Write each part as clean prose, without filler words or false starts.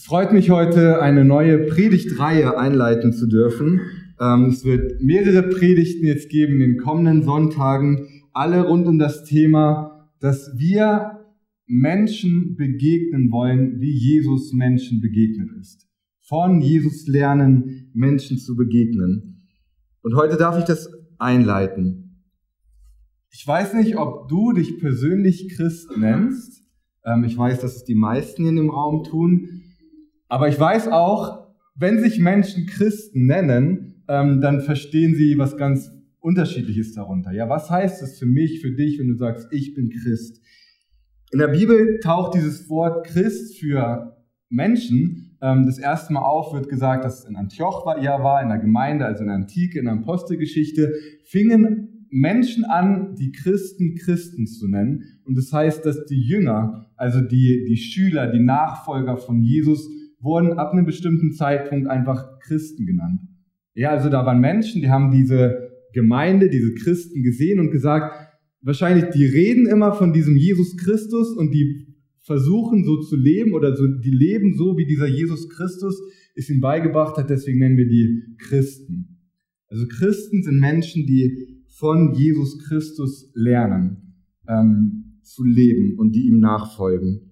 Es freut mich heute, eine neue Predigtreihe einleiten zu dürfen. Es wird mehrere Predigten jetzt geben in den kommenden Sonntagen, alle rund um das Thema, dass wir Menschen begegnen wollen, wie Jesus Menschen begegnet ist. Von Jesus lernen, Menschen zu begegnen. Und heute darf ich das einleiten. Ich weiß nicht, ob du dich persönlich Christ nennst. Ich weiß, dass es die meisten in dem Raum tun. Aber ich weiß auch, wenn sich Menschen Christen nennen, dann verstehen sie was ganz Unterschiedliches darunter. Ja, was heißt es für mich, für dich, wenn du sagst, ich bin Christ? In der Bibel taucht dieses Wort Christ für Menschen das erste Mal auf, wird gesagt, dass es in Antioch war, in der Gemeinde, also in der Antike, in der Apostelgeschichte, fingen Menschen an, die Christen zu nennen. Und das heißt, dass die Jünger, also die Schüler, die Nachfolger von Jesus, wurden ab einem bestimmten Zeitpunkt einfach Christen genannt. Ja, also da waren Menschen, die haben diese Gemeinde, diese Christen gesehen und gesagt, wahrscheinlich, die reden immer von diesem Jesus Christus und die versuchen so zu leben oder so, die leben so, wie dieser Jesus Christus es ihnen beigebracht hat, deswegen nennen wir die Christen. Also Christen sind Menschen, die von Jesus Christus lernen, zu leben und die ihm nachfolgen.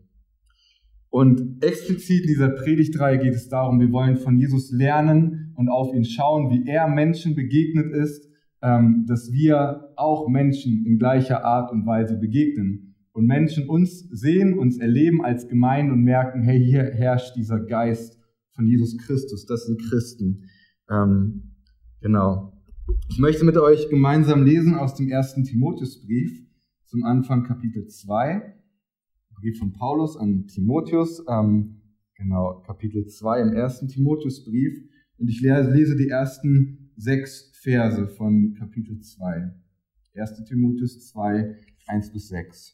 Und explizit in dieser Predigtreihe geht es darum, wir wollen von Jesus lernen und auf ihn schauen, wie er Menschen begegnet ist, dass wir auch Menschen in gleicher Art und Weise begegnen. Und Menschen uns sehen, uns erleben als Gemeinde und merken, hey, hier herrscht dieser Geist von Jesus Christus, das sind Christen. Genau. Ich möchte mit euch gemeinsam lesen aus dem 1. Timotheusbrief, zum Anfang Kapitel 2. Brief von Paulus an Timotheus, Kapitel 2 im 1. Timotheusbrief. Und ich lese die ersten 6 Verse von Kapitel 2. 1. Timotheus 2, 1-6.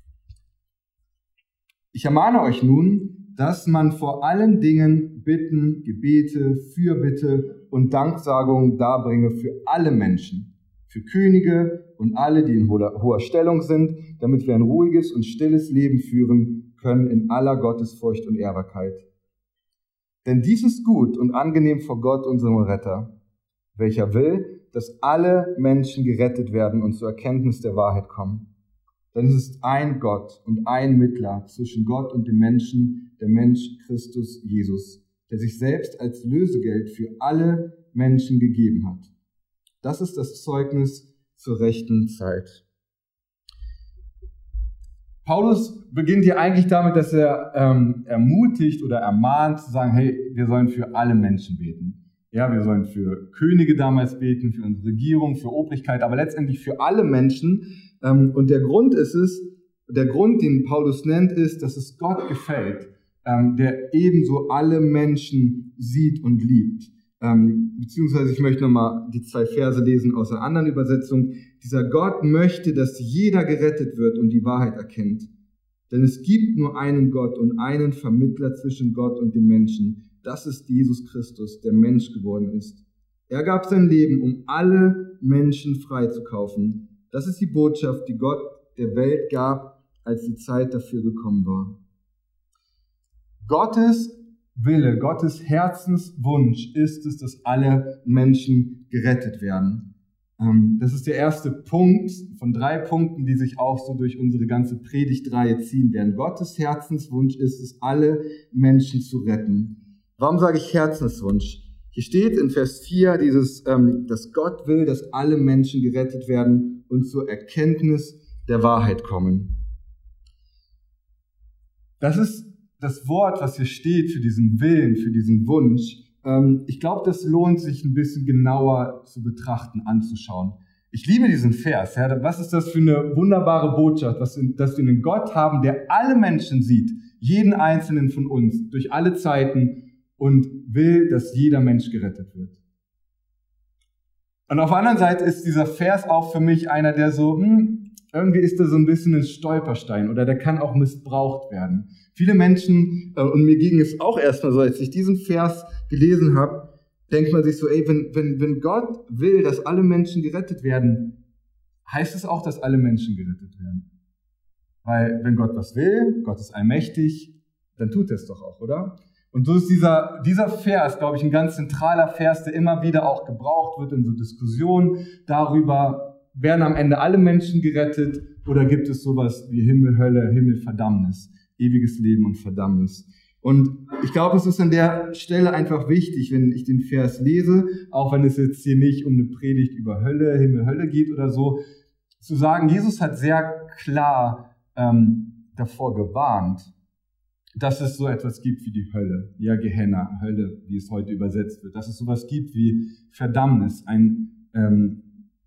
Ich ermahne euch nun, dass man vor allen Dingen Bitten, Gebete, Fürbitte und Danksagung darbringe für alle Menschen, für Könige und alle, die in hoher Stellung sind, damit wir ein ruhiges und stilles Leben führen können in aller Gottesfurcht und Ehrbarkeit. Denn dies ist gut und angenehm vor Gott, unserem Retter, welcher will, dass alle Menschen gerettet werden und zur Erkenntnis der Wahrheit kommen. Denn es ist ein Gott und ein Mittler zwischen Gott und dem Menschen, der Mensch Christus Jesus, der sich selbst als Lösegeld für alle Menschen gegeben hat. Das ist das Zeugnis zur rechten Zeit. Paulus beginnt hier eigentlich damit, dass er ermutigt oder ermahnt zu sagen, hey, wir sollen für alle Menschen beten. Ja, wir sollen für Könige damals beten, für unsere Regierung, für Obrigkeit, aber letztendlich für alle Menschen. Und der Grund, den Paulus nennt, ist, dass es Gott gefällt, der ebenso alle Menschen sieht und liebt. Beziehungsweise ich möchte nochmal die 2 Verse lesen aus einer anderen Übersetzung. Dieser Gott möchte, dass jeder gerettet wird und die Wahrheit erkennt. Denn es gibt nur einen Gott und einen Vermittler zwischen Gott und dem Menschen. Das ist Jesus Christus, der Mensch geworden ist. Er gab sein Leben, um alle Menschen freizukaufen. Das ist die Botschaft, die Gott der Welt gab, als die Zeit dafür gekommen war. Gottes Wille, Gottes Herzenswunsch ist es, dass alle Menschen gerettet werden. Das ist der erste Punkt von 3 Punkten, die sich auch so durch unsere ganze Predigtreihe ziehen werden. Gottes Herzenswunsch ist es, alle Menschen zu retten. Warum sage ich Herzenswunsch? Hier steht in Vers 4 dass Gott will, dass alle Menschen gerettet werden und zur Erkenntnis der Wahrheit kommen. Das ist das Wort, was hier steht für diesen Willen, für diesen Wunsch. Ich glaube, das lohnt sich ein bisschen genauer zu betrachten, anzuschauen. Ich liebe diesen Vers. Ja, was ist das für eine wunderbare Botschaft, dass wir einen Gott haben, der alle Menschen sieht, jeden einzelnen von uns, durch alle Zeiten und will, dass jeder Mensch gerettet wird. Und auf der anderen Seite ist dieser Vers auch für mich einer, der so, irgendwie ist da so ein bisschen ein Stolperstein oder der kann auch missbraucht werden. Viele Menschen, und mir ging es auch erstmal so, als ich diesen Vers gelesen habe, denkt man sich so, wenn Gott will, dass alle Menschen gerettet werden, heißt es auch, dass alle Menschen gerettet werden. Weil wenn Gott was will, Gott ist allmächtig, dann tut er es doch auch, oder? Und so ist dieser Vers, glaube ich, ein ganz zentraler Vers, der immer wieder auch gebraucht wird in so Diskussionen darüber, werden am Ende alle Menschen gerettet oder gibt es sowas wie Himmel, Hölle, Himmel, Verdammnis, ewiges Leben und Verdammnis. Und ich glaube, es ist an der Stelle einfach wichtig, wenn ich den Vers lese, auch wenn es jetzt hier nicht um eine Predigt über Hölle, Himmel, Hölle geht oder so, zu sagen, Jesus hat sehr klar davor gewarnt, dass es so etwas gibt wie die Hölle, ja, Gehenna, Hölle, wie es heute übersetzt wird, dass es sowas gibt wie Verdammnis, eine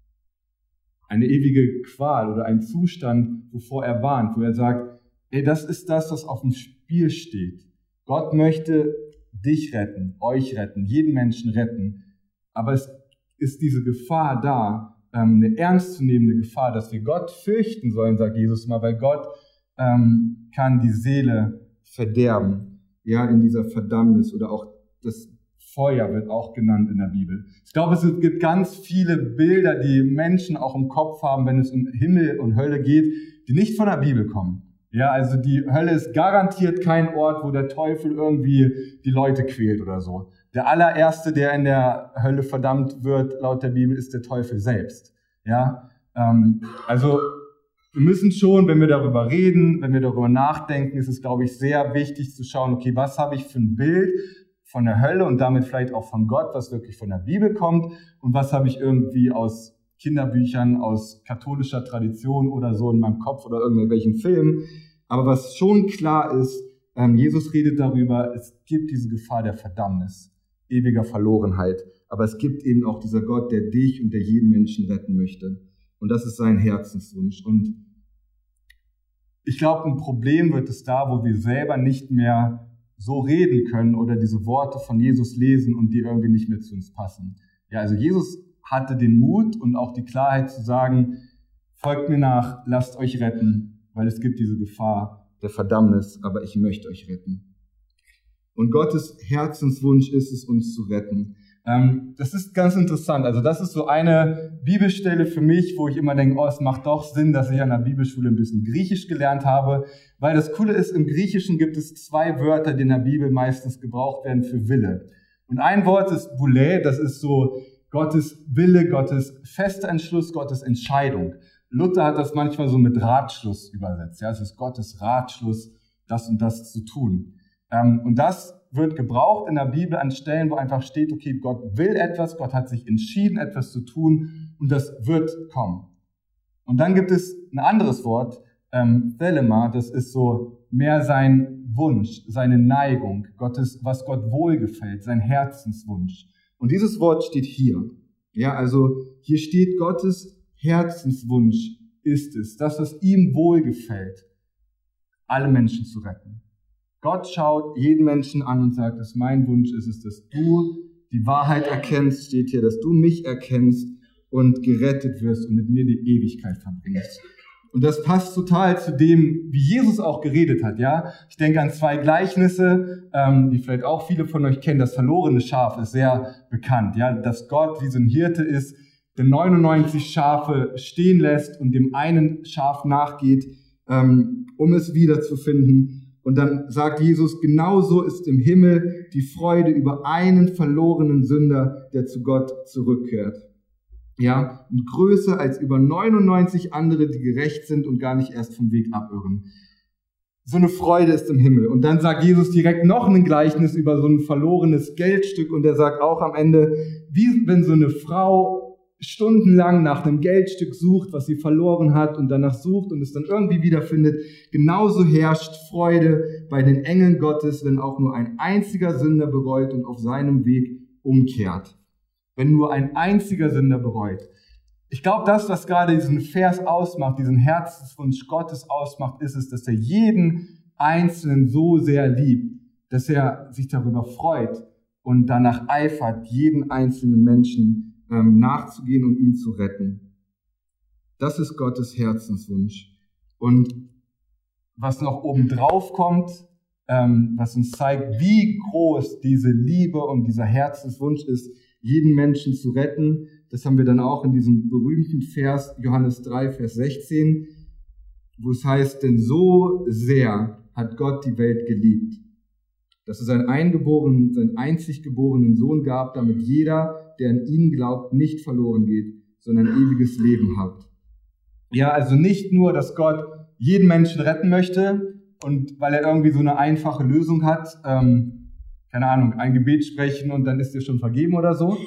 ewige Qual oder ein Zustand, wovor er warnt, wo er sagt, ey, das ist das, was auf dem Spiel steht. Gott möchte dich retten, euch retten, jeden Menschen retten, aber es ist diese Gefahr da, eine ernstzunehmende Gefahr, dass wir Gott fürchten sollen, sagt Jesus mal, weil Gott kann die Seele verderben, ja, in dieser Verdammnis, oder auch das Feuer wird auch genannt in der Bibel. Ich glaube, es gibt ganz viele Bilder, die Menschen auch im Kopf haben, wenn es um Himmel und Hölle geht, die nicht von der Bibel kommen. Ja, also die Hölle ist garantiert kein Ort, wo der Teufel irgendwie die Leute quält oder so. Der allererste, der in der Hölle verdammt wird, laut der Bibel, ist der Teufel selbst. Ja, also wir müssen schon, wenn wir darüber reden, wenn wir darüber nachdenken, ist es, glaube ich, sehr wichtig zu schauen, okay, was habe ich für ein Bild von der Hölle und damit vielleicht auch von Gott, was wirklich von der Bibel kommt, und was habe ich irgendwie aus Kinderbüchern, aus katholischer Tradition oder so in meinem Kopf oder irgendwelchen Filmen. Aber was schon klar ist, Jesus redet darüber, es gibt diese Gefahr der Verdammnis, ewiger Verlorenheit. Aber es gibt eben auch dieser Gott, der dich und der jeden Menschen retten möchte. Und das ist sein Herzenswunsch. Und ich glaube, ein Problem wird es da, wo wir selber nicht mehr so reden können oder diese Worte von Jesus lesen und die irgendwie nicht mehr zu uns passen. Ja, also Jesus hatte den Mut und auch die Klarheit zu sagen, folgt mir nach, lasst euch retten, weil es gibt diese Gefahr der Verdammnis, aber ich möchte euch retten. Und Gottes Herzenswunsch ist es, uns zu retten. Das ist ganz interessant. Also das ist so eine Bibelstelle für mich, wo ich immer denke, oh, es macht doch Sinn, dass ich an der Bibelschule ein bisschen Griechisch gelernt habe, weil das Coole ist, im Griechischen gibt es 2 Wörter, die in der Bibel meistens gebraucht werden für Wille. Und ein Wort ist boulē, das ist so Gottes Wille, Gottes fester Entschluss, Gottes Entscheidung. Luther hat das manchmal so mit Ratschluss übersetzt. Ja, es ist Gottes Ratschluss, das und das zu tun. Und das wird gebraucht in der Bibel an Stellen, wo einfach steht, okay, Gott will etwas, Gott hat sich entschieden, etwas zu tun und das wird kommen. Und dann gibt es ein anderes Wort, Thelema, das ist so mehr sein Wunsch, seine Neigung, was Gott wohlgefällt, sein Herzenswunsch. Und dieses Wort steht hier. Ja, also hier steht, Gottes Herzenswunsch ist es, das, was ihm wohlgefällt, alle Menschen zu retten. Gott schaut jeden Menschen an und sagt, dass mein Wunsch ist es, dass du die Wahrheit erkennst, steht hier, dass du mich erkennst und gerettet wirst und mit mir die Ewigkeit verbringst. Und das passt total zu dem, wie Jesus auch geredet hat, ja. Ich denke an 2 Gleichnisse, die vielleicht auch viele von euch kennen. Das verlorene Schaf ist sehr bekannt, ja. Dass Gott wie so ein Hirte ist, der 99 Schafe stehen lässt und dem einen Schaf nachgeht, um es wiederzufinden. Und dann sagt Jesus, genauso ist im Himmel die Freude über einen verlorenen Sünder, der zu Gott zurückkehrt. Ja, und größer als über 99 andere, die gerecht sind und gar nicht erst vom Weg abirren. So eine Freude ist im Himmel. Und dann sagt Jesus direkt noch ein Gleichnis über so ein verlorenes Geldstück. Und er sagt auch am Ende, wie wenn so eine Frau stundenlang nach einem Geldstück sucht, was sie verloren hat und danach sucht und es dann irgendwie wiederfindet. Genauso herrscht Freude bei den Engeln Gottes, wenn auch nur ein einziger Sünder bereut und auf seinem Weg umkehrt. Wenn nur ein einziger Sünder bereut. Ich glaube, das, was gerade diesen Vers ausmacht, diesen Herzenswunsch Gottes ausmacht, ist es, dass er jeden Einzelnen so sehr liebt, dass er sich darüber freut und danach eifert, jeden einzelnen Menschen nachzugehen und ihn zu retten. Das ist Gottes Herzenswunsch. Und was noch oben drauf kommt, was uns zeigt, wie groß diese Liebe und dieser Herzenswunsch ist, jeden Menschen zu retten, das haben wir dann auch in diesem berühmten Vers, Johannes 3, Vers 16, wo es heißt, denn so sehr hat Gott die Welt geliebt, dass es seinen einzig geborenen Sohn gab, damit jeder, der an ihn glaubt, nicht verloren geht, sondern ewiges Leben hat. Ja, also nicht nur, dass Gott jeden Menschen retten möchte und weil er irgendwie so eine einfache Lösung hat, keine Ahnung, ein Gebet sprechen und dann ist dir schon vergeben oder so,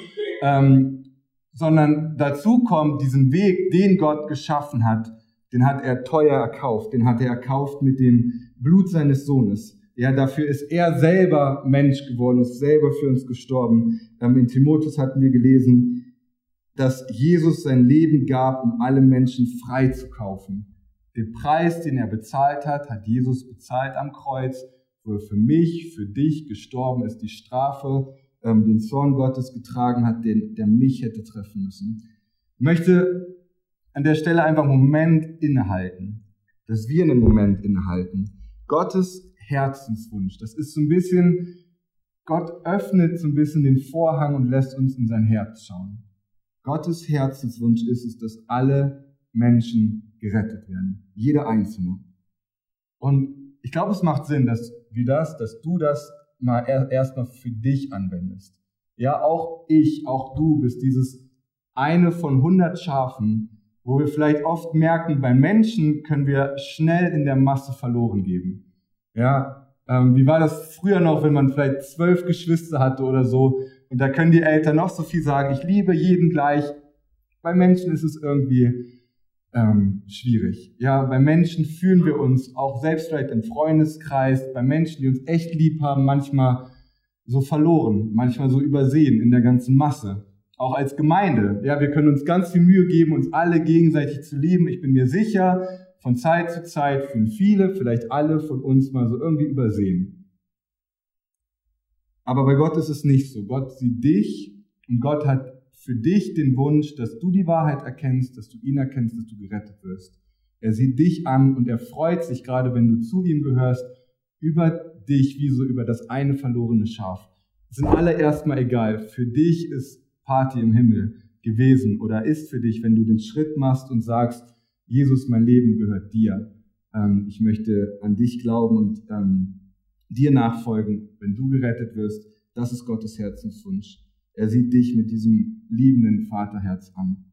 sondern dazu kommt diesen Weg, den Gott geschaffen hat, den hat er teuer erkauft, den hat er erkauft mit dem Blut seines Sohnes. Ja, dafür ist er selber Mensch geworden, ist selber für uns gestorben. In Timotheus hatten wir gelesen, dass Jesus sein Leben gab, um alle Menschen frei zu kaufen. Den Preis, den er bezahlt hat Jesus bezahlt am Kreuz, wo er für mich, für dich gestorben ist, die Strafe, den Zorn Gottes getragen hat, der mich hätte treffen müssen. Ich möchte an der Stelle einfach einen Moment innehalten, dass wir einen Moment innehalten. Gottes Herzenswunsch, das ist so ein bisschen, Gott öffnet so ein bisschen den Vorhang und lässt uns in sein Herz schauen. Gottes Herzenswunsch ist es, dass alle Menschen gerettet werden. Jeder Einzelne. Und ich glaube, es macht Sinn, dass du das mal erstmal für dich anwendest. Ja, auch du bist dieses eine von 100 Schafen, wo wir vielleicht oft merken, bei Menschen können wir schnell in der Masse verloren gehen. Ja, wie war das früher noch, wenn man vielleicht 12 Geschwister hatte oder so, und da können die Eltern noch so viel sagen, ich liebe jeden gleich. Bei Menschen ist es irgendwie schwierig. Ja, bei Menschen fühlen wir uns auch selbst vielleicht im Freundeskreis, bei Menschen, die uns echt lieb haben, manchmal so verloren, manchmal so übersehen in der ganzen Masse. Auch als Gemeinde. Ja, wir können uns ganz viel Mühe geben, uns alle gegenseitig zu lieben. Ich bin mir sicher, von Zeit zu Zeit fühlen viele, vielleicht alle von uns mal so irgendwie übersehen. Aber bei Gott ist es nicht so. Gott sieht dich und Gott hat für dich den Wunsch, dass du die Wahrheit erkennst, dass du ihn erkennst, dass du gerettet wirst. Er sieht dich an und er freut sich, gerade wenn du zu ihm gehörst, über dich, wie so über das eine verlorene Schaf. Es sind alle erstmal egal. Für dich ist Party im Himmel gewesen oder ist für dich, wenn du den Schritt machst und sagst, Jesus, mein Leben gehört dir. Ich möchte an dich glauben und dir nachfolgen, wenn du gerettet wirst. Das ist Gottes Herzenswunsch. Er sieht dich mit diesem liebenden Vaterherz an.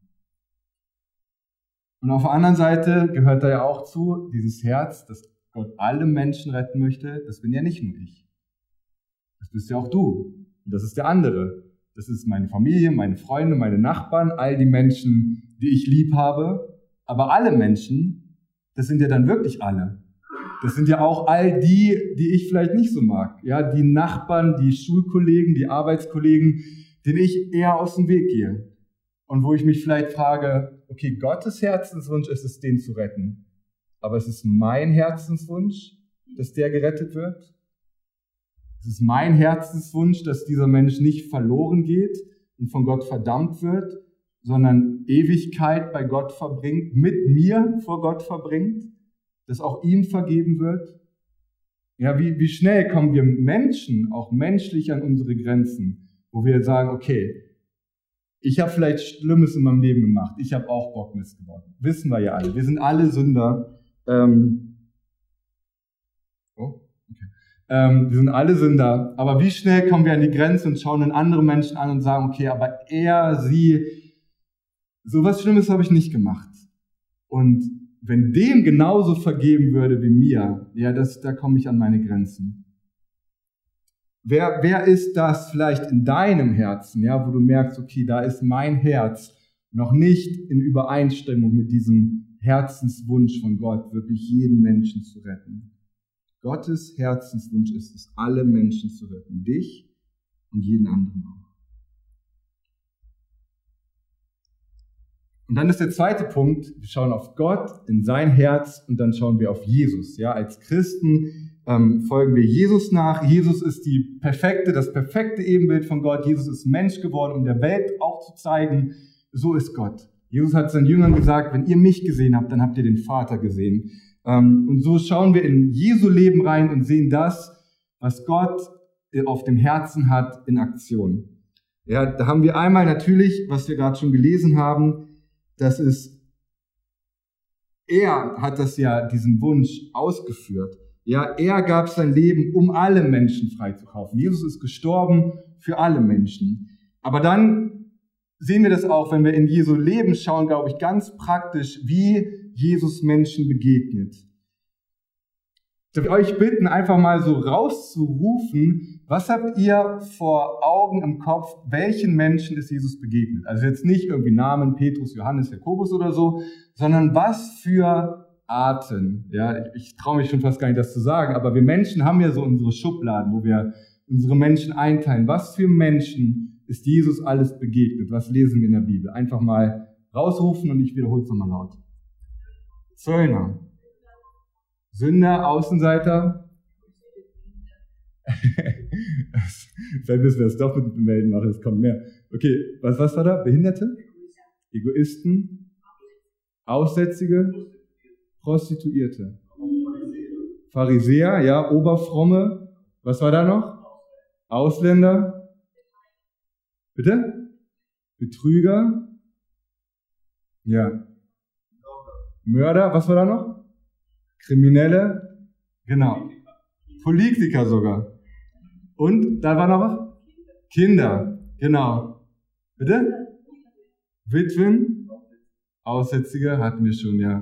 Und auf der anderen Seite gehört da ja auch zu, dieses Herz, dass Gott alle Menschen retten möchte. Das bin ja nicht nur ich. Das bist ja auch du. Und das ist der andere. Das ist meine Familie, meine Freunde, meine Nachbarn, all die Menschen, die ich lieb habe. Aber alle Menschen, das sind ja dann wirklich alle. Das sind ja auch all die ich vielleicht nicht so mag. Ja, die Nachbarn, die Schulkollegen, die Arbeitskollegen, denen ich eher aus dem Weg gehe. Und wo ich mich vielleicht frage, okay, Gottes Herzenswunsch ist es, den zu retten. Aber es ist mein Herzenswunsch, dass der gerettet wird. Es ist mein Herzenswunsch, dass dieser Mensch nicht verloren geht und von Gott verdammt wird, sondern Ewigkeit bei Gott verbringt, mit mir vor Gott verbringt, dass auch ihm vergeben wird. Ja, wie schnell kommen wir Menschen, auch menschlich an unsere Grenzen, wo wir sagen, okay, ich habe vielleicht Schlimmes in meinem Leben gemacht, ich habe auch Bockmist gebaut. Wissen wir ja alle, wir sind alle Sünder. Wir sind alle Sünder, aber wie schnell kommen wir an die Grenze und schauen dann andere Menschen an und sagen, okay, aber sie, sowas Schlimmes habe ich nicht gemacht. Und wenn dem genauso vergeben würde wie mir, ja, da komme ich an meine Grenzen. Wer ist das vielleicht in deinem Herzen, ja, wo du merkst, okay, da ist mein Herz noch nicht in Übereinstimmung mit diesem Herzenswunsch von Gott, wirklich jeden Menschen zu retten. Gottes Herzenswunsch ist es, alle Menschen zu retten, dich und jeden anderen auch. Und dann ist der zweite Punkt, wir schauen auf Gott, in sein Herz und dann schauen wir auf Jesus. Ja, als Christen folgen wir Jesus nach. Jesus ist das perfekte Ebenbild von Gott. Jesus ist Mensch geworden, um der Welt auch zu zeigen, so ist Gott. Jesus hat seinen Jüngern gesagt, wenn ihr mich gesehen habt, dann habt ihr den Vater gesehen. Und so schauen wir in Jesu Leben rein und sehen das, was Gott auf dem Herzen hat, in Aktion. Ja, da haben wir einmal natürlich, was wir gerade schon gelesen haben, er hat diesen Wunsch ausgeführt. Ja, er gab sein Leben, um alle Menschen freizukaufen. Jesus ist gestorben für alle Menschen. Aber dann sehen wir das auch, wenn wir in Jesu Leben schauen, glaube ich, ganz praktisch, wie Jesus Menschen begegnet. Ich darf euch bitten, einfach mal so rauszurufen, was habt ihr vor Augen im Kopf, welchen Menschen ist Jesus begegnet? Also jetzt nicht irgendwie Namen, Petrus, Johannes, Jakobus oder so, sondern was für Arten. Ja, ich traue mich schon fast gar nicht, das zu sagen, aber wir Menschen haben ja so unsere Schubladen, wo wir unsere Menschen einteilen. Was für Menschen ist Jesus alles begegnet? Was lesen wir in der Bibel? Einfach mal rausrufen und ich wiederhole es nochmal laut. Zöllner. Sünder, Außenseiter. Vielleicht müssen wir das doch mit dem Melden machen, es kommt mehr. Okay, was war da? Behinderte? Egoisten? Aussätzige? Prostituierte? Pharisäer, ja, Oberfromme. Was war da noch? Ausländer? Bitte? Betrüger? Ja. Mörder, was war da noch? Kriminelle? Genau. Politiker sogar. Und, da war noch was? Kinder, genau. Bitte? Witwen? Aussätzige hatten wir schon, ja.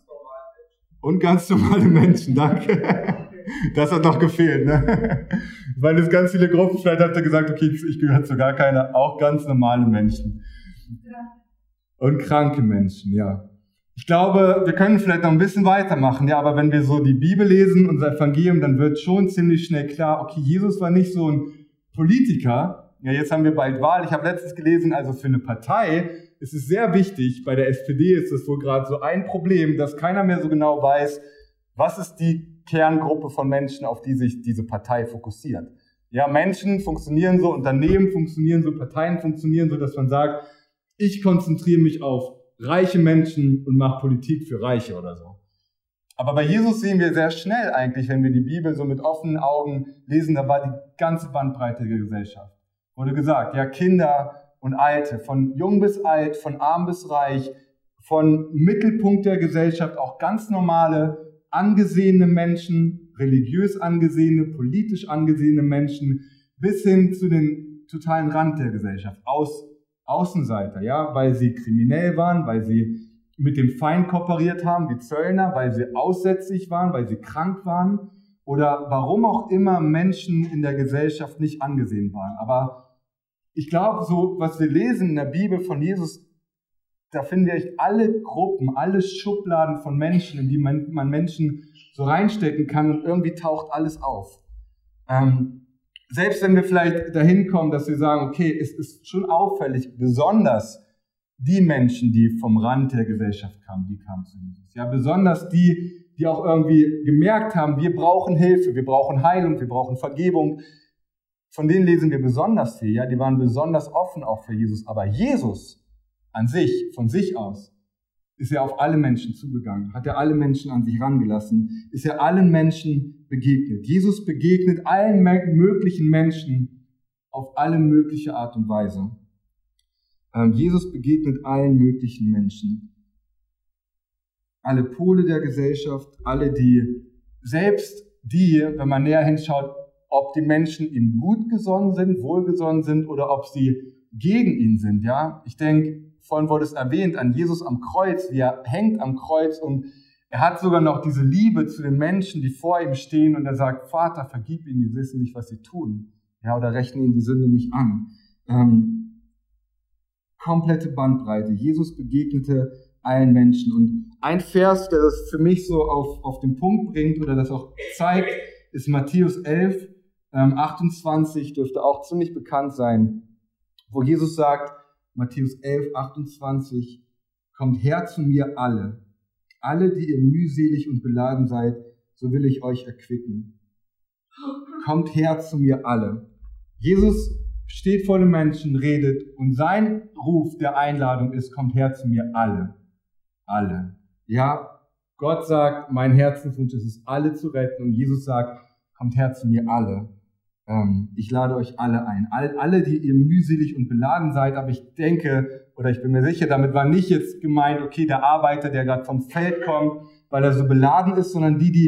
Und ganz normale Menschen, danke. Das hat noch gefehlt, ne? Weil es ganz viele Gruppen, vielleicht habt ihr gesagt, okay, ich gehöre zu gar keiner, auch ganz normale Menschen. Und kranke Menschen, ja. Ich glaube, wir können vielleicht noch ein bisschen weitermachen, ja, aber wenn wir so die Bibel lesen, unser Evangelium, dann wird schon ziemlich schnell klar, okay, Jesus war nicht so ein Politiker. Ja, jetzt haben wir bald Wahl. Ich habe letztens gelesen, also für eine Partei ist es sehr wichtig, bei der SPD ist es wohl gerade so ein Problem, dass keiner mehr so genau weiß, was ist die Kerngruppe von Menschen, auf die sich diese Partei fokussiert. Ja, Menschen funktionieren so, Unternehmen funktionieren so, Parteien funktionieren so, dass man sagt, ich konzentriere mich auf reiche Menschen und mache Politik für Reiche oder so. Aber bei Jesus sehen wir sehr schnell eigentlich, wenn wir die Bibel so mit offenen Augen lesen, da war die ganze Bandbreite der Gesellschaft. Wurde gesagt, ja, Kinder und Alte, von jung bis alt, von arm bis reich, von Mittelpunkt der Gesellschaft, auch ganz normale, angesehene Menschen, religiös angesehene, politisch angesehene Menschen, bis hin zu den totalen Rand der Gesellschaft, Außenseiter, ja, weil sie kriminell waren, weil sie mit dem Feind kooperiert haben, wie Zöllner, weil sie aussätzig waren, weil sie krank waren oder warum auch immer Menschen in der Gesellschaft nicht angesehen waren. Aber ich glaube, so was wir lesen in der Bibel von Jesus, da finden wir echt alle Gruppen, alle Schubladen von Menschen, in die man Menschen so reinstecken kann und irgendwie taucht alles auf. Selbst wenn wir vielleicht dahin kommen, dass wir sagen, okay, es ist schon auffällig, besonders die Menschen, die vom Rand der Gesellschaft kamen, die kamen zu Jesus. Ja, besonders die auch irgendwie gemerkt haben, wir brauchen Hilfe, wir brauchen Heilung, wir brauchen Vergebung. Von denen lesen wir besonders viel, ja, die waren besonders offen auch für Jesus. Aber Jesus an sich, von sich aus, ist er auf alle Menschen zugegangen, hat er alle Menschen an sich rangelassen, ist er allen Menschen begegnet. Jesus begegnet allen möglichen Menschen auf alle mögliche Art und Weise. Jesus begegnet allen möglichen Menschen. Alle Pole der Gesellschaft, alle selbst die, wenn man näher hinschaut, ob die Menschen ihm gut gesonnen sind, wohlgesonnen sind oder ob sie gegen ihn sind. Ja, ich denke, vorhin wurde es erwähnt, an Jesus am Kreuz, wie er hängt am Kreuz und er hat sogar noch diese Liebe zu den Menschen, die vor ihm stehen und er sagt, Vater, vergib ihnen, die wissen nicht, was sie tun. Ja, oder rechne ihnen die Sünde nicht an. Komplette Bandbreite. Jesus begegnete allen Menschen. Und ein Vers, der das für mich so auf den Punkt bringt oder das auch zeigt, ist Matthäus 11, 28, dürfte auch ziemlich bekannt sein, wo Jesus sagt, Matthäus 11, 28, kommt her zu mir alle, die ihr mühselig und beladen seid, so will ich euch erquicken. Kommt her zu mir alle. Jesus steht vor den Menschen, redet und sein Ruf der Einladung ist, kommt her zu mir alle. Alle. Ja, Gott sagt, mein Herzenswunsch ist es, alle zu retten und Jesus sagt, kommt her zu mir alle. Ich lade euch alle ein. Alle, die ihr mühselig und beladen seid, aber ich denke, oder ich bin mir sicher, damit war nicht jetzt gemeint, okay, der Arbeiter, der gerade vom Feld kommt, weil er so beladen ist, sondern die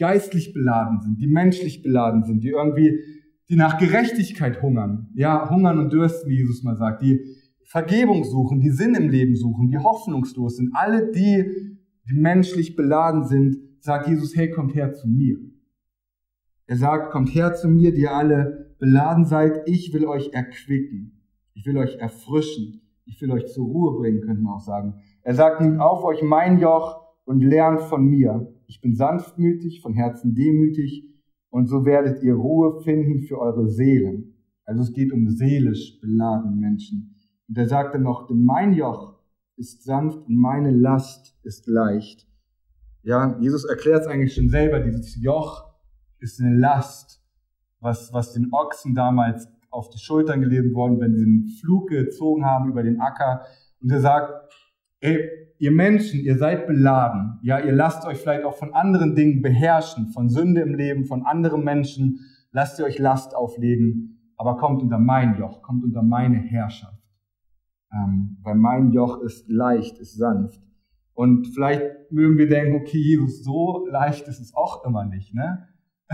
geistlich beladen sind, die menschlich beladen sind, die nach Gerechtigkeit hungern, ja, hungern und dürsten, wie Jesus mal sagt, die Vergebung suchen, die Sinn im Leben suchen, die hoffnungslos sind, alle die menschlich beladen sind, sagt Jesus, hey, kommt her zu mir. Er sagt, kommt her zu mir, die ihr alle beladen seid, ich will euch erquicken, ich will euch erfrischen, ich will euch zur Ruhe bringen, könnte man auch sagen. Er sagt, nehmt auf euch mein Joch und lernt von mir. Ich bin sanftmütig, von Herzen demütig und so werdet ihr Ruhe finden für eure Seelen. Also es geht um seelisch beladene Menschen. Und er sagt dann noch, denn mein Joch ist sanft und meine Last ist leicht. Ja, Jesus erklärt es eigentlich schon selber, dieses Joch ist eine Last, was den Ochsen damals auf die Schultern gelegt worden, wenn sie einen Pflug gezogen haben über den Acker. Und er sagt, ey, ihr Menschen, ihr seid beladen. Ja, ihr lasst euch vielleicht auch von anderen Dingen beherrschen, von Sünde im Leben, von anderen Menschen. Lasst ihr euch Last auflegen, aber kommt unter mein Joch, kommt unter meine Herrschaft. Weil mein Joch ist leicht, ist sanft. Und vielleicht mögen wir denken, okay, Jesus, so leicht ist es auch immer nicht, ne?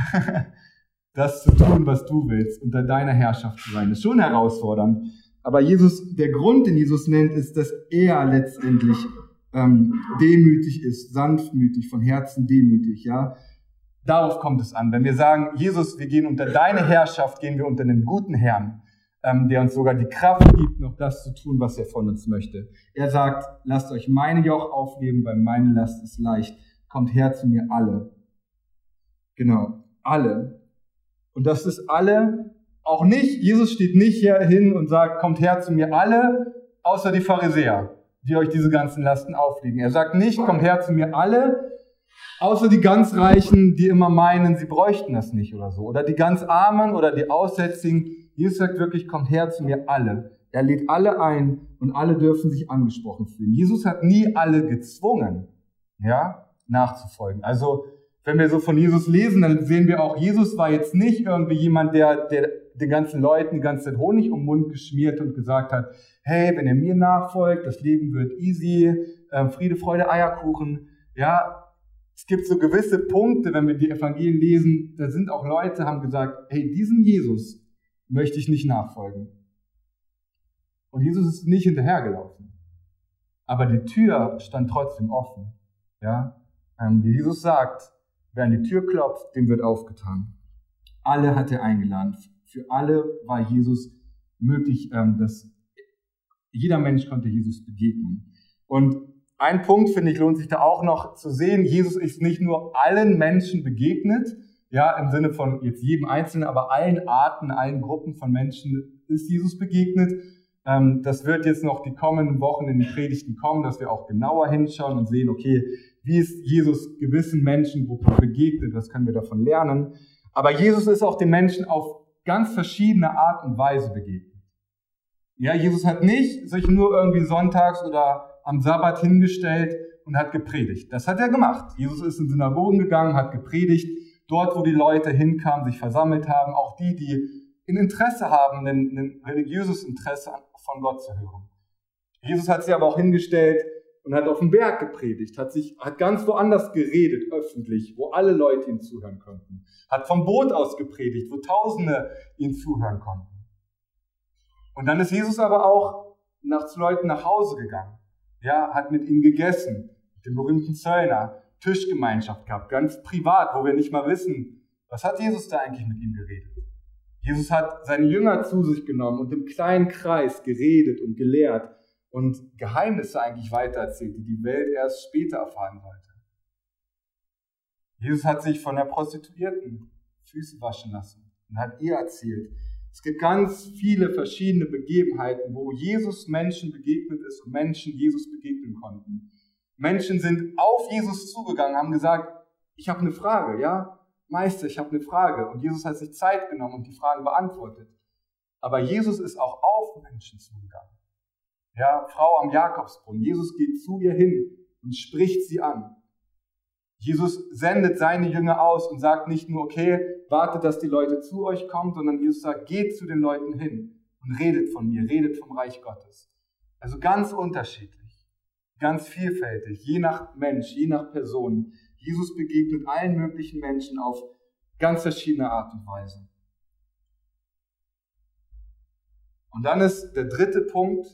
Das zu tun, was du willst, unter deiner Herrschaft zu sein, ist schon herausfordernd. Aber Jesus, der Grund, den Jesus nennt, ist, dass er letztendlich demütig ist, sanftmütig, von Herzen demütig, ja. Darauf kommt es an. Wenn wir sagen, Jesus, wir gehen unter deine Herrschaft, gehen wir unter den guten Herrn, der uns sogar die Kraft gibt, noch das zu tun, was er von uns möchte. Er sagt, lasst euch mein Joch aufnehmen, weil meine Last ist leicht. Kommt her zu mir alle. Genau, alle. Und das ist alle, auch nicht, Jesus steht nicht hier hin und sagt, kommt her zu mir alle, außer die Pharisäer, die euch diese ganzen Lasten auflegen. Er sagt nicht, kommt her zu mir alle, außer die ganz Reichen, die immer meinen, sie bräuchten das nicht oder so. Oder die ganz Armen oder die Aussätzigen. Jesus sagt wirklich, kommt her zu mir alle. Er lädt alle ein und alle dürfen sich angesprochen fühlen. Jesus hat nie alle gezwungen, ja, nachzufolgen. Also, wenn wir so von Jesus lesen, dann sehen wir auch, Jesus war jetzt nicht irgendwie jemand, der den ganzen Leuten die ganze Zeit Honig um den Mund geschmiert und gesagt hat, hey, wenn ihr mir nachfolgt, das Leben wird easy, Friede, Freude, Eierkuchen. Ja, es gibt so gewisse Punkte, wenn wir die Evangelien lesen, da sind auch Leute, haben gesagt, hey, diesem Jesus möchte ich nicht nachfolgen. Und Jesus ist nicht hinterhergelaufen. Aber die Tür stand trotzdem offen. Ja, wie Jesus sagt, wer an die Tür klopft, dem wird aufgetan. Alle hat er eingeladen. Für alle war Jesus möglich, dass jeder Mensch konnte Jesus begegnen. Und ein Punkt, finde ich, lohnt sich da auch noch zu sehen. Jesus ist nicht nur allen Menschen begegnet, ja, im Sinne von jetzt jedem Einzelnen, aber allen Arten, allen Gruppen von Menschen ist Jesus begegnet. Das wird jetzt noch die kommenden Wochen in den Predigten kommen, dass wir auch genauer hinschauen und sehen, okay, wie ist Jesus gewissen Menschengruppen begegnet, was können wir davon lernen. Aber Jesus ist auch den Menschen auf ganz verschiedene Art und Weise begegnet. Ja, Jesus hat nicht sich nur irgendwie sonntags oder am Sabbat hingestellt und hat gepredigt. Das hat er gemacht. Jesus ist in Synagogen gegangen, hat gepredigt, dort, wo die Leute hinkamen, sich versammelt haben, auch die ein Interesse haben, ein religiöses Interesse von Gott zu hören. Jesus hat sich aber auch hingestellt und hat auf dem Berg gepredigt, hat ganz woanders geredet, öffentlich, wo alle Leute ihm zuhören konnten. Hat vom Boot aus gepredigt, wo Tausende ihm zuhören konnten. Und dann ist Jesus aber auch zu Leuten nach Hause gegangen. Ja, hat mit ihnen gegessen, mit dem berühmten Zöllner, Tischgemeinschaft gehabt, ganz privat, wo wir nicht mal wissen, was hat Jesus da eigentlich mit ihm geredet. Jesus hat seine Jünger zu sich genommen und im kleinen Kreis geredet und gelehrt und Geheimnisse eigentlich weitererzählt, die die Welt erst später erfahren sollte. Jesus hat sich von der Prostituierten Füße waschen lassen und hat ihr erzählt. Es gibt ganz viele verschiedene Begebenheiten, wo Jesus Menschen begegnet ist und Menschen Jesus begegnen konnten. Menschen sind auf Jesus zugegangen, haben gesagt, ich habe eine Frage, ja? Meister, ich habe eine Frage. Und Jesus hat sich Zeit genommen und die Fragen beantwortet. Aber Jesus ist auch auf Menschen zugegangen. Ja, Frau am Jakobsbrunnen. Jesus geht zu ihr hin und spricht sie an. Jesus sendet seine Jünger aus und sagt nicht nur, okay, wartet, dass die Leute zu euch kommen, sondern Jesus sagt, geht zu den Leuten hin und redet von mir, redet vom Reich Gottes. Also ganz unterschiedlich, ganz vielfältig, je nach Mensch, je nach Person, Jesus begegnet allen möglichen Menschen auf ganz verschiedene Art und Weise. Und dann ist der dritte Punkt,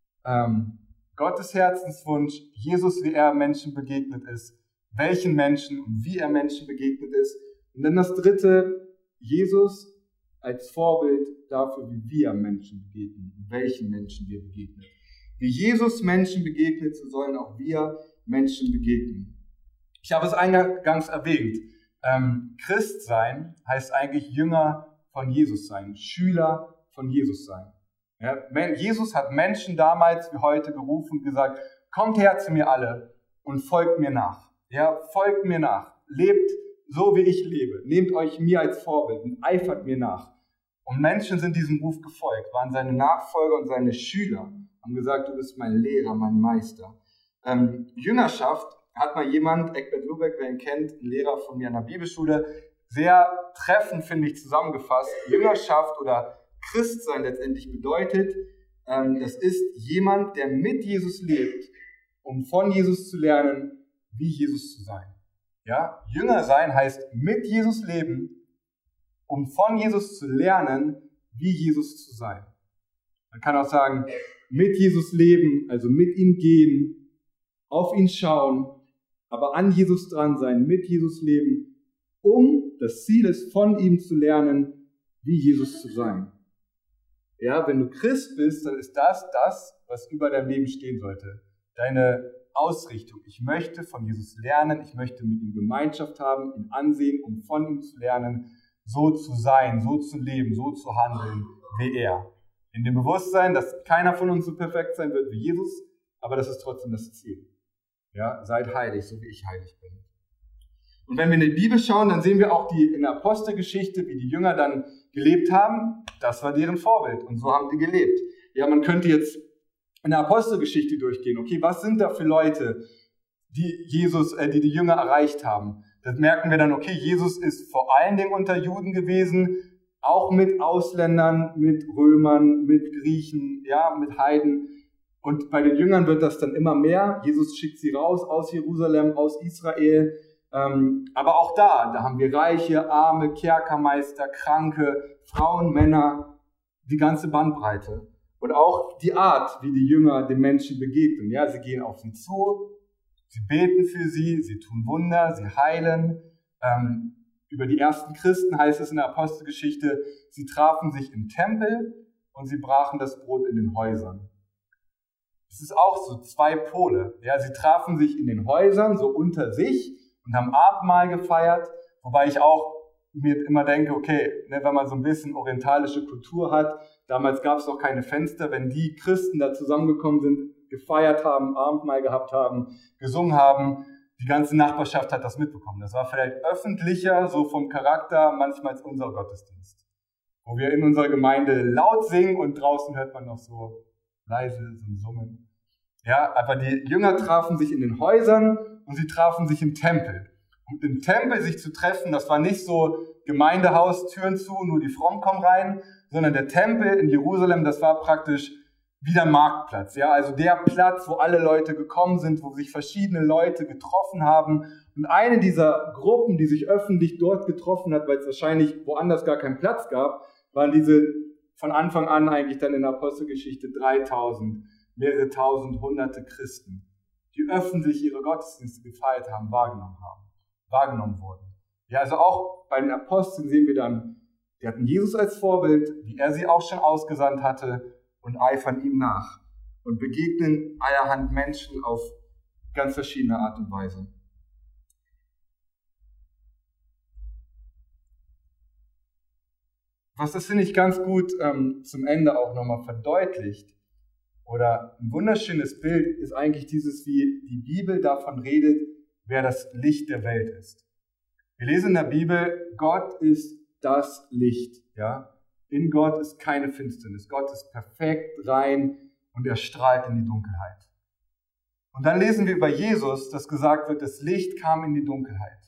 Gottes Herzenswunsch, Jesus, wie er Menschen begegnet ist, welchen Menschen und wie er Menschen begegnet ist. Und dann das dritte, Jesus als Vorbild dafür, wie wir Menschen begegnen, welchen Menschen wir begegnen. Wie Jesus Menschen begegnet, so sollen auch wir Menschen begegnen. Ich habe es eingangs erwähnt. Christ sein heißt eigentlich Jünger von Jesus sein, Schüler von Jesus sein. Ja, Jesus hat Menschen damals wie heute gerufen und gesagt, kommt her zu mir alle und folgt mir nach. Ja, folgt mir nach. Lebt so, wie ich lebe. Nehmt euch mir als Vorbild und eifert mir nach. Und Menschen sind diesem Ruf gefolgt, waren seine Nachfolger und seine Schüler, haben gesagt, du bist mein Lehrer, mein Meister. Jüngerschaft hat mal jemand, Egbert Lubeck, wer ihn kennt, ein Lehrer von mir an der Bibelschule, sehr treffend, finde ich, zusammengefasst. Jüngerschaft oder Christsein letztendlich bedeutet, das ist jemand, der mit Jesus lebt, um von Jesus zu lernen, wie Jesus zu sein. Ja? Jünger sein heißt mit Jesus leben, um von Jesus zu lernen, wie Jesus zu sein. Man kann auch sagen, mit Jesus leben, also mit ihm gehen, auf ihn schauen, aber an Jesus dran sein, mit Jesus leben, um das Ziel ist, von ihm zu lernen, wie Jesus zu sein. Ja, wenn du Christ bist, dann ist das, was über deinem Leben stehen sollte. Deine Ausrichtung. Ich möchte von Jesus lernen, ich möchte mit ihm Gemeinschaft haben, ihn ansehen, um von ihm zu lernen, so zu sein, so zu leben, so zu handeln wie er. In dem Bewusstsein, dass keiner von uns so perfekt sein wird wie Jesus, aber das ist trotzdem das Ziel. Ja, seid heilig, so wie ich heilig bin. Und wenn wir in die Bibel schauen, dann sehen wir auch in der Apostelgeschichte, wie die Jünger dann gelebt haben. Das war deren Vorbild und so haben die gelebt. Ja, man könnte jetzt in der Apostelgeschichte durchgehen. Okay, was sind da für Leute, die die Jünger erreicht haben? Das merken wir dann, okay, Jesus ist vor allen Dingen unter Juden gewesen, auch mit Ausländern, mit Römern, mit Griechen, ja, mit Heiden. Und bei den Jüngern wird das dann immer mehr. Jesus schickt sie raus aus Jerusalem, aus Israel. Aber auch da haben wir Reiche, Arme, Kerkermeister, Kranke, Frauen, Männer, die ganze Bandbreite. Und auch die Art, wie die Jünger den Menschen begegnen. Ja, sie gehen auf sie zu, sie beten für sie, sie tun Wunder, sie heilen. Über die ersten Christen heißt es in der Apostelgeschichte, sie trafen sich im Tempel und sie brachen das Brot in den Häusern. Es ist auch so zwei Pole. Ja, sie trafen sich in den Häusern, so unter sich und haben Abendmahl gefeiert, wobei ich auch mir immer denke, okay, ne, wenn man so ein bisschen orientalische Kultur hat, damals gab es noch keine Fenster, wenn die Christen da zusammengekommen sind, gefeiert haben, Abendmahl gehabt haben, gesungen haben, die ganze Nachbarschaft hat das mitbekommen. Das war vielleicht öffentlicher, so vom Charakter, manchmal als unser Gottesdienst, wo wir in unserer Gemeinde laut singen und draußen hört man noch so leise, so ein Summen. Ja, aber die Jünger trafen sich in den Häusern und sie trafen sich im Tempel. Und im Tempel sich zu treffen, das war nicht so Gemeindehaus, Türen zu, nur die Frommen kommen rein, sondern der Tempel in Jerusalem, das war praktisch wie der Marktplatz. Ja, also der Platz, wo alle Leute gekommen sind, wo sich verschiedene Leute getroffen haben. Und eine dieser Gruppen, die sich öffentlich dort getroffen hat, weil es wahrscheinlich woanders gar keinen Platz gab, waren diese von Anfang an eigentlich dann in der Apostelgeschichte 3000, mehrere tausend, hunderte Christen, die öffentlich ihre Gottesdienste gefeiert haben, wahrgenommen wurden. Ja, also auch bei den Aposteln sehen wir dann, die hatten Jesus als Vorbild, wie er sie auch schon ausgesandt hatte und eifern ihm nach und begegnen allerhand Menschen auf ganz verschiedene Art und Weise. Was das, finde ich, ganz gut zum Ende auch nochmal verdeutlicht, oder ein wunderschönes Bild ist eigentlich dieses, wie die Bibel davon redet, wer das Licht der Welt ist. Wir lesen in der Bibel, Gott ist das Licht. Ja? In Gott ist keine Finsternis. Gott ist perfekt, rein und er strahlt in die Dunkelheit. Und dann lesen wir über Jesus, dass gesagt wird, das Licht kam in die Dunkelheit.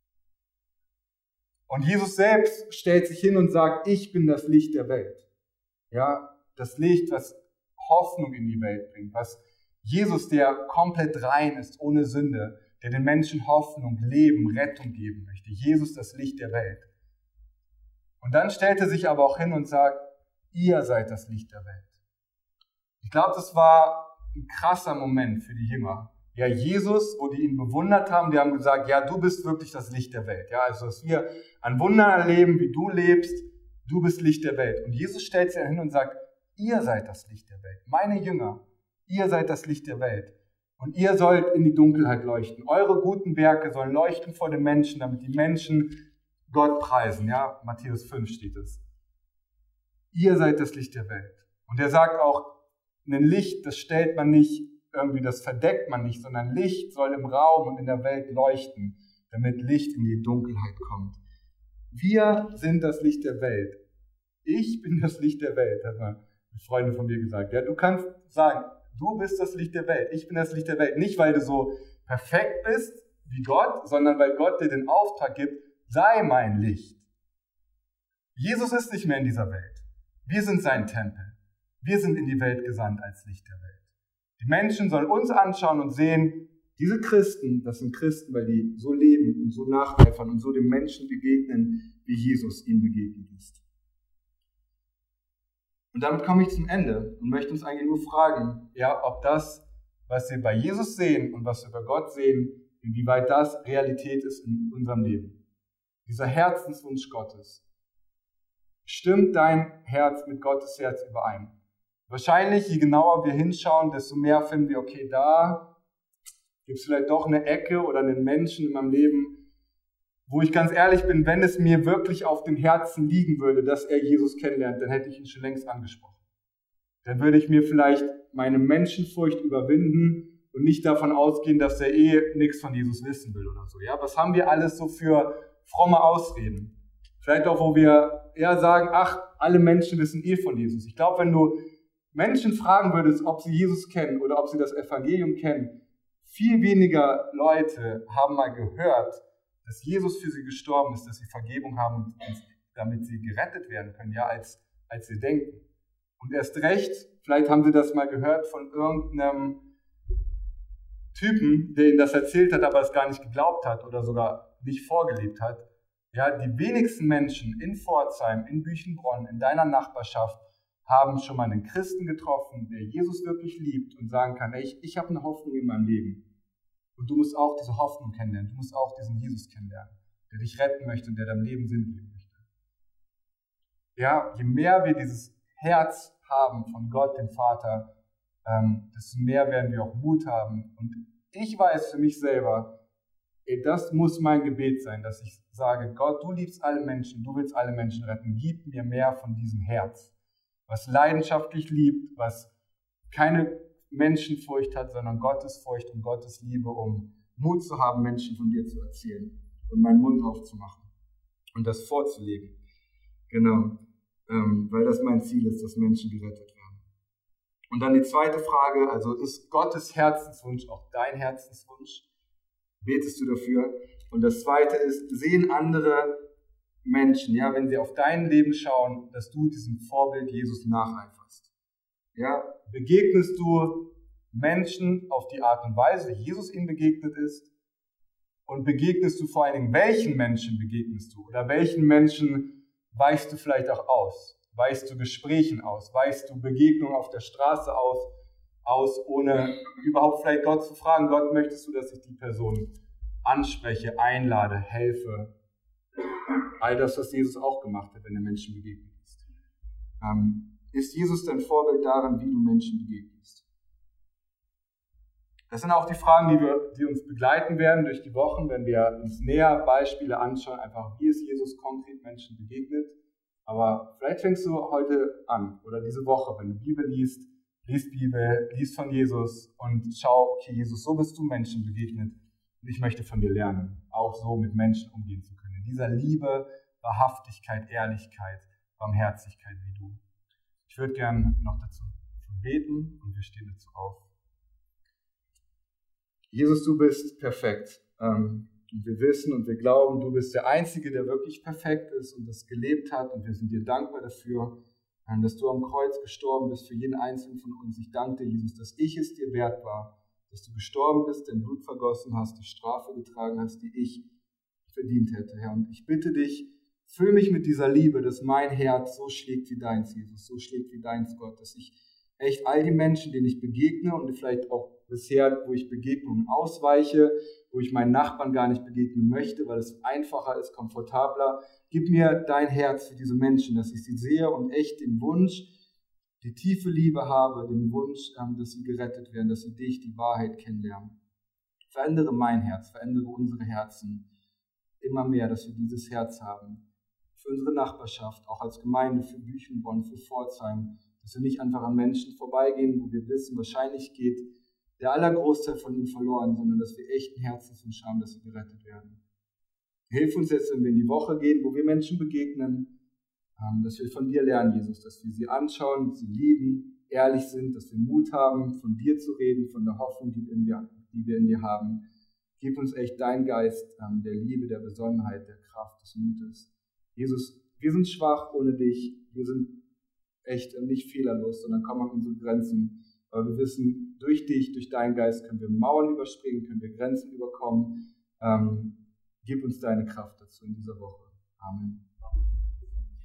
Und Jesus selbst stellt sich hin und sagt, ich bin das Licht der Welt. Ja, das Licht, was Hoffnung in die Welt bringt, was Jesus, der komplett rein ist, ohne Sünde, der den Menschen Hoffnung, Leben, Rettung geben möchte. Jesus, das Licht der Welt. Und dann stellt er sich aber auch hin und sagt, ihr seid das Licht der Welt. Ich glaube, das war ein krasser Moment für die Jünger. Ja, Jesus, wo die ihn bewundert haben, die haben gesagt, ja, du bist wirklich das Licht der Welt. Ja, also, dass wir ein Wunder erleben, wie du lebst, du bist Licht der Welt. Und Jesus stellt sich hin und sagt, ihr seid das Licht der Welt. Meine Jünger, ihr seid das Licht der Welt. Und ihr sollt in die Dunkelheit leuchten. Eure guten Werke sollen leuchten vor den Menschen, damit die Menschen Gott preisen. Ja, Matthäus 5 steht es. Ihr seid das Licht der Welt. Und er sagt auch, ein Licht, das stellt man nicht irgendwie, das verdeckt man nicht, sondern Licht soll im Raum und in der Welt leuchten, damit Licht in die Dunkelheit kommt. Wir sind das Licht der Welt. Ich bin das Licht der Welt, hat mal eine Freundin von mir gesagt. Ja, du kannst sagen, du bist das Licht der Welt. Ich bin das Licht der Welt. Nicht, weil du so perfekt bist wie Gott, sondern weil Gott dir den Auftrag gibt, sei mein Licht. Jesus ist nicht mehr in dieser Welt. Wir sind sein Tempel. Wir sind in die Welt gesandt als Licht der Welt. Die Menschen sollen uns anschauen und sehen, diese Christen, das sind Christen, weil die so leben und so nacheifern und so dem Menschen begegnen, wie Jesus ihnen begegnet ist. Und damit komme ich zum Ende und möchte uns eigentlich nur fragen, ja, ob das, was wir bei Jesus sehen und was wir bei Gott sehen, inwieweit das Realität ist in unserem Leben. Dieser Herzenswunsch Gottes. Stimmt dein Herz mit Gottes Herz überein? Wahrscheinlich, je genauer wir hinschauen, desto mehr finden wir, okay, da gibt es vielleicht doch eine Ecke oder einen Menschen in meinem Leben, wo ich ganz ehrlich bin, wenn es mir wirklich auf dem Herzen liegen würde, dass er Jesus kennenlernt, dann hätte ich ihn schon längst angesprochen. Dann würde ich mir vielleicht meine Menschenfurcht überwinden und nicht davon ausgehen, dass er nichts von Jesus wissen will oder so. Ja, was haben wir alles so für fromme Ausreden? Vielleicht auch, wo wir eher sagen, ach, alle Menschen wissen von Jesus. Ich glaube, wenn du Menschen fragen würdest, ob sie Jesus kennen oder ob sie das Evangelium kennen, viel weniger Leute haben mal gehört, dass Jesus für sie gestorben ist, dass sie Vergebung haben, damit sie gerettet werden können, ja, als sie denken. Und erst recht, vielleicht haben sie das mal gehört von irgendeinem Typen, der ihnen das erzählt hat, aber es gar nicht geglaubt hat oder sogar nicht vorgelebt hat. Ja, die wenigsten Menschen in Pforzheim, in Büchenbronn, in deiner Nachbarschaft haben schon mal einen Christen getroffen, der Jesus wirklich liebt und sagen kann, hey, ich habe eine Hoffnung in meinem Leben. Und du musst auch diese Hoffnung kennenlernen, du musst auch diesen Jesus kennenlernen, der dich retten möchte und der deinem Leben Sinn geben möchte. Ja, je mehr wir dieses Herz haben von Gott, dem Vater, desto mehr werden wir auch Mut haben. Und ich weiß für mich selber, das muss mein Gebet sein, dass ich sage, Gott, du liebst alle Menschen, du willst alle Menschen retten, gib mir mehr von diesem Herz, was leidenschaftlich liebt, was keine Menschenfurcht hat, sondern Gottesfurcht und Gottes Liebe, um Mut zu haben, Menschen von dir zu erzählen und meinen Mund aufzumachen und das vorzuleben. Genau, weil das mein Ziel ist, dass Menschen gerettet werden. Und dann die zweite Frage, also ist Gottes Herzenswunsch auch dein Herzenswunsch? Betest du dafür? Und das zweite ist, sehen andere Menschen, ja, wenn sie auf dein Leben schauen, dass du diesem Vorbild Jesus nacheiferst. Ja, begegnest du Menschen auf die Art und Weise, wie Jesus ihnen begegnet ist? Und begegnest du vor allen Dingen, welchen Menschen begegnest du? Oder welchen Menschen weichst du vielleicht auch aus? Weichst du Gesprächen aus? Weichst du Begegnungen auf der Straße aus, ohne überhaupt vielleicht Gott zu fragen, Gott, möchtest du, dass ich die Person anspreche, einlade, helfe? All das, was Jesus auch gemacht hat, wenn er Menschen begegnet ist. Ist Jesus dein Vorbild darin, wie du Menschen begegnest? Das sind auch die Fragen, die uns begleiten werden durch die Wochen, wenn wir uns näher Beispiele anschauen, einfach wie ist Jesus konkret Menschen begegnet. Aber vielleicht fängst du heute an oder diese Woche, wenn du Bibel liest Bibel, liest von Jesus und schau, okay, Jesus, so bist du Menschen begegnet und ich möchte von dir lernen, auch so mit Menschen umgehen zu können. In dieser Liebe, Wahrhaftigkeit, Ehrlichkeit, Barmherzigkeit wie du. Ich würde gerne noch dazu beten und wir stehen dazu auf. Jesus, du bist perfekt. Und wir wissen und wir glauben, du bist der Einzige, der wirklich perfekt ist und das gelebt hat. Und wir sind dir dankbar dafür, dass du am Kreuz gestorben bist für jeden Einzelnen von uns. Ich danke dir, Jesus, dass ich es dir wert war, dass du gestorben bist, dein Blut vergossen hast, die Strafe getragen hast, die ich verdient hätte, Herr. Und ich bitte dich, füll mich mit dieser Liebe, dass mein Herz so schlägt wie deins, Jesus, so schlägt wie deins, Gott, dass ich echt all die Menschen, denen ich begegne und vielleicht auch bisher, wo ich Begegnungen ausweiche, wo ich meinen Nachbarn gar nicht begegnen möchte, weil es einfacher ist, komfortabler, gib mir dein Herz für diese Menschen, dass ich sie sehe und echt den Wunsch, die tiefe Liebe habe, den Wunsch, dass sie gerettet werden, dass sie dich, die Wahrheit kennenlernen. Verändere mein Herz, verändere unsere Herzen immer mehr, dass wir dieses Herz haben. Für unsere Nachbarschaft, auch als Gemeinde, für Büchenbronn, für Pforzheim, dass wir nicht einfach an Menschen vorbeigehen, wo wir wissen, wahrscheinlich geht der allergroßteil von ihnen verloren, sondern dass wir echt ein Herzenswunsch haben, dass sie gerettet werden. Hilf uns jetzt, wenn wir in die Woche gehen, wo wir Menschen begegnen, dass wir von dir lernen, Jesus, dass wir sie anschauen, sie lieben, ehrlich sind, dass wir Mut haben, von dir zu reden, von der Hoffnung, die wir in dir haben. Gib uns echt deinen Geist der Liebe, der Besonnenheit, der Kraft, des Mutes. Jesus, wir sind schwach ohne dich, wir sind echt nicht fehlerlos, sondern kommen an unsere Grenzen. Aber wir wissen, durch dich, durch deinen Geist können wir Mauern überspringen, können wir Grenzen überkommen. Gib uns deine Kraft dazu in dieser Woche. Amen.